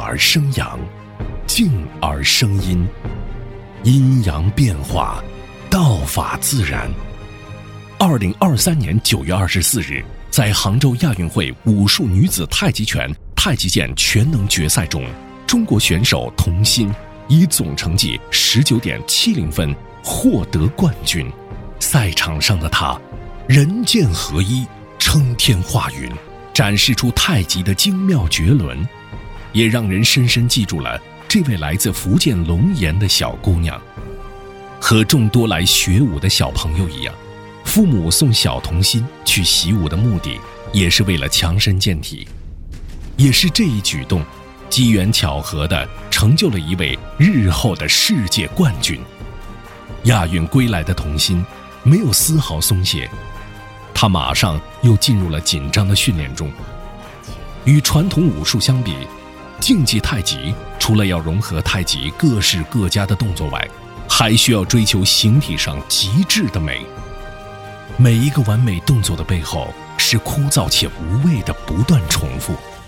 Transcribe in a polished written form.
而生阳，静而生阴，阴阳变化，道法自然。2023年9月24日，在杭州亚运会武术女子太极拳、太极剑全能决赛中，中国选手童心以总成绩19.70分获得冠军。赛场上的她，人剑合一，撑天化云，展示出太极的精妙绝伦，也让人深深记住了这位来自福建龙岩的小姑娘。和众多来学武的小朋友一样，父母送小童心去习武的目的也是为了强身健体。也是这一举动，机缘巧合地成就了一位日后的世界冠军。亚运归来的童心没有丝毫松懈，他马上又进入了紧张的训练中。与传统武术相比，竞技太极除了要融合太极各式各家的动作外，还需要追求形体上极致的美。每一个完美动作的背后，是枯燥且无味的不断重复。